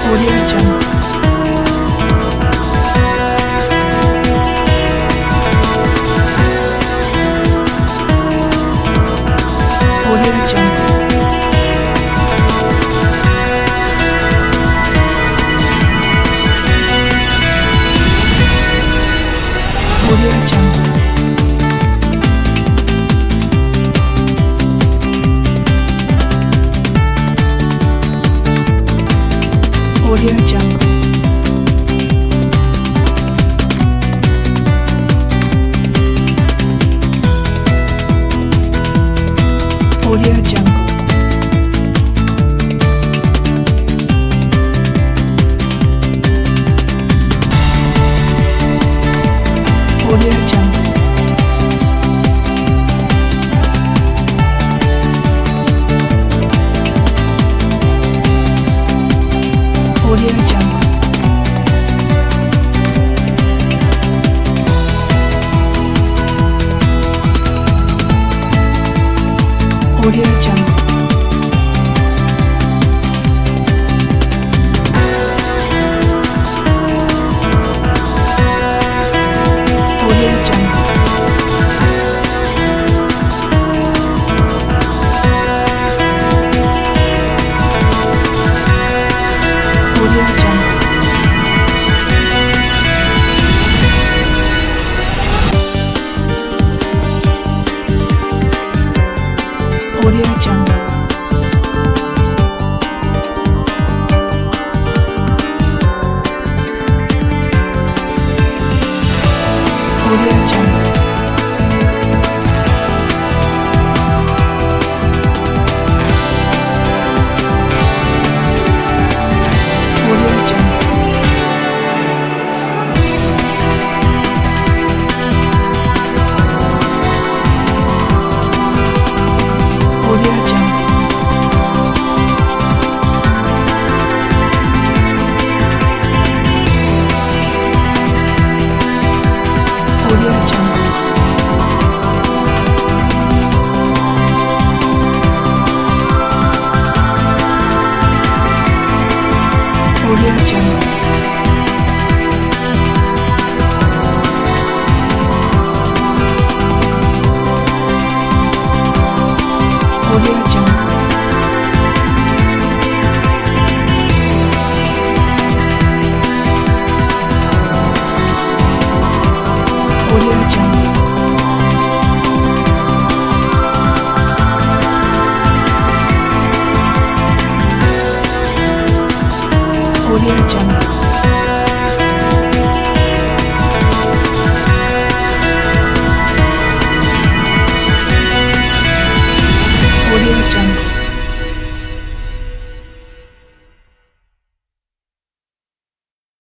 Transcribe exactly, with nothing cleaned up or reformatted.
Audio Jungle. Audio Jungle. Audio Jungle. Audio Jungle. Audio Jungle. Audio Jungle. Audio Jungle. Audio Jungle. Audio Jungle. Audio Jungle. Audio Jungle. Audio Jungle. Audio Jungle. Audio Jungle. Audio Jungle. Audio Jungle. Audio Jungle. Audio Jungle. Audio Jungle.